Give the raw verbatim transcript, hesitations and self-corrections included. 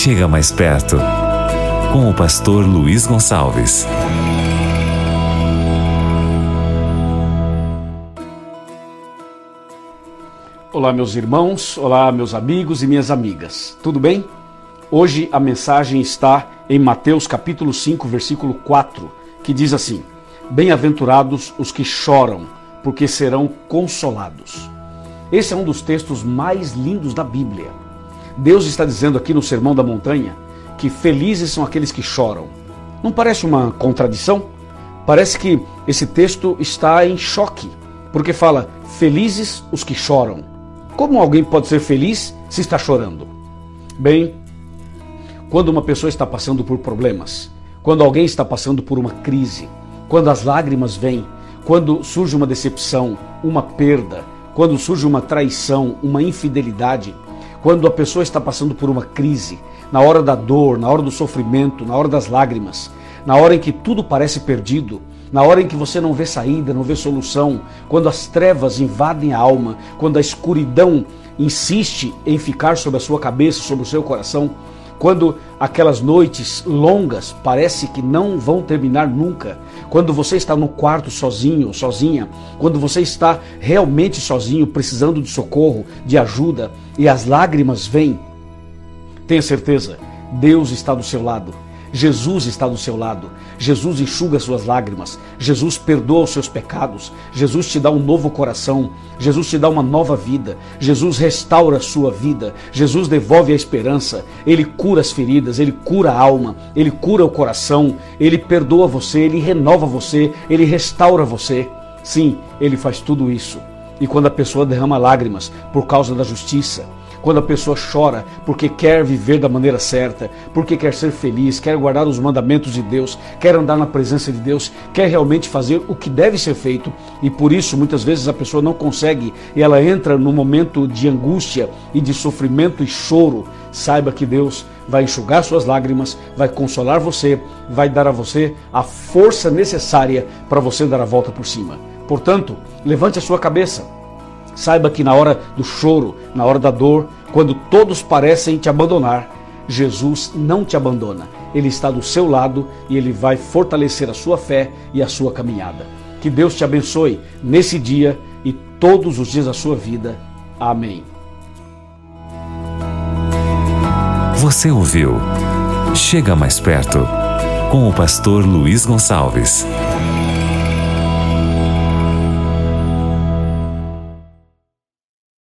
Chega mais perto, com o pastor Luiz Gonçalves. Olá, meus irmãos, olá, meus amigos e minhas amigas, tudo bem? Hoje a mensagem está em Mateus capítulo cinco, versículo quatro, que diz assim: Bem-aventurados os que choram, porque serão consolados. Esse é um dos textos mais lindos da Bíblia. Deus está dizendo aqui no Sermão da Montanha que felizes são aqueles que choram. Não parece uma contradição? Parece que esse texto está em choque, porque fala, felizes os que choram. Como alguém pode ser feliz se está chorando? Bem, quando uma pessoa está passando por problemas, quando alguém está passando por uma crise, quando as lágrimas vêm, quando surge uma decepção, uma perda, quando surge uma traição, uma infidelidade, quando a pessoa está passando por uma crise, na hora da dor, na hora do sofrimento, na hora das lágrimas, na hora em que tudo parece perdido, na hora em que você não vê saída, não vê solução, quando as trevas invadem a alma, quando a escuridão insiste em ficar sobre a sua cabeça, sobre o seu coração, quando aquelas noites longas parece que não vão terminar nunca, quando você está no quarto sozinho, sozinha, quando você está realmente sozinho, precisando de socorro, de ajuda, e as lágrimas vêm, tenha certeza, Deus está do seu lado. Jesus está do seu lado, Jesus enxuga suas lágrimas, Jesus perdoa os seus pecados, Jesus te dá um novo coração, Jesus te dá uma nova vida, Jesus restaura a sua vida, Jesus devolve a esperança, Ele cura as feridas, Ele cura a alma, Ele cura o coração, Ele perdoa você, Ele renova você, Ele restaura você. Sim, Ele faz tudo isso. E quando a pessoa derrama lágrimas por causa da justiça, quando a pessoa chora porque quer viver da maneira certa, porque quer ser feliz, quer guardar os mandamentos de Deus, quer andar na presença de Deus, quer realmente fazer o que deve ser feito, e por isso muitas vezes a pessoa não consegue e ela entra num momento de angústia e de sofrimento e choro, saiba que Deus vai enxugar suas lágrimas, vai consolar você, vai dar a você a força necessária para você dar a volta por cima. Portanto, levante a sua cabeça. Saiba que na hora do choro, na hora da dor, quando todos parecem te abandonar, Jesus não te abandona. Ele está do seu lado e Ele vai fortalecer a sua fé e a sua caminhada. Que Deus te abençoe nesse dia e todos os dias da sua vida. Amém. Você ouviu Chega Mais Perto, com o pastor Luiz Gonçalves.